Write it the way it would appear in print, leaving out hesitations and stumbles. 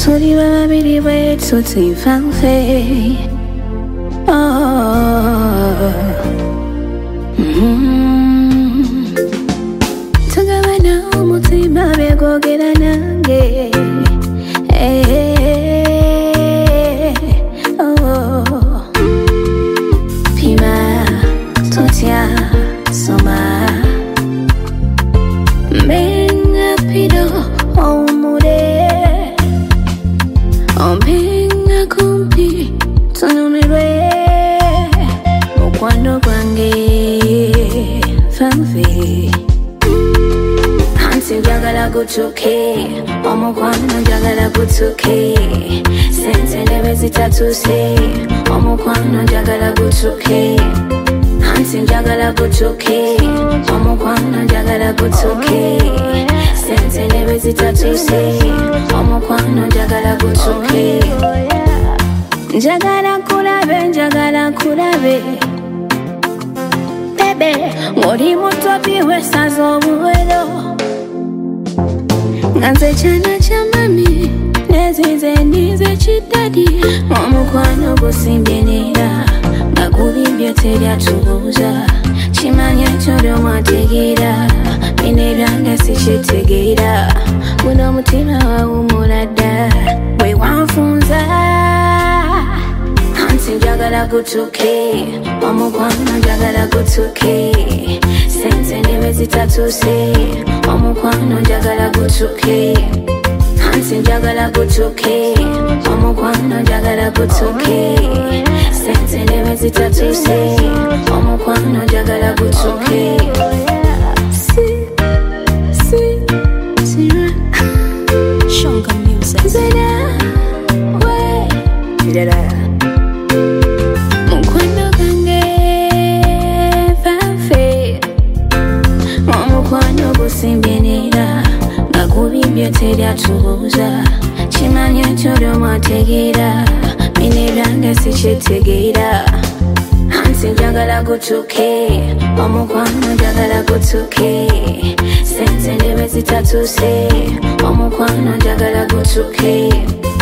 turi babiri wetu tuifanfe. Tugabana umutima begogera nange. Pima tutya soma menga pido omure omenga kumpi tunumirwe mukwano gwange fanfe hansi njagala gutuke omukwano njagala gutuke sense ndebe zitatuse omukwano njagala gutuke hansi njagala gutuke omukwano njagala gutuke sense ndebe zitatuse omukwano njagala gutuke njagala kulabe bebe ng'oli muto biwesaza obuwero nga nze kyana kya mami nezize ndize kiddadi omukwano gusimbye neera nga gubimbye teryatubuuza kimanya ekyo mwategeera bino ebyange sikitegeera guno omutima wawumula dda bwe wanfunza hansi njagala gutuke omukwano njagala gutuke sense ndebe zitatuse omukwano njagala gutuke hansi njagala gutuke omukwano njagala gutuke sense ndebe zitatuse omukwano njagala gutuke. Shonga Music. Mukwano gange fanfe omukwano gusimbye neera nga gubimbye teryatubuuza kimanya ekyo mwategeera bino ebyange sikitegeera hansi njagala gutuke omukwano njagala gutuke sense ndebe zitatuse omukwano njagala gutuke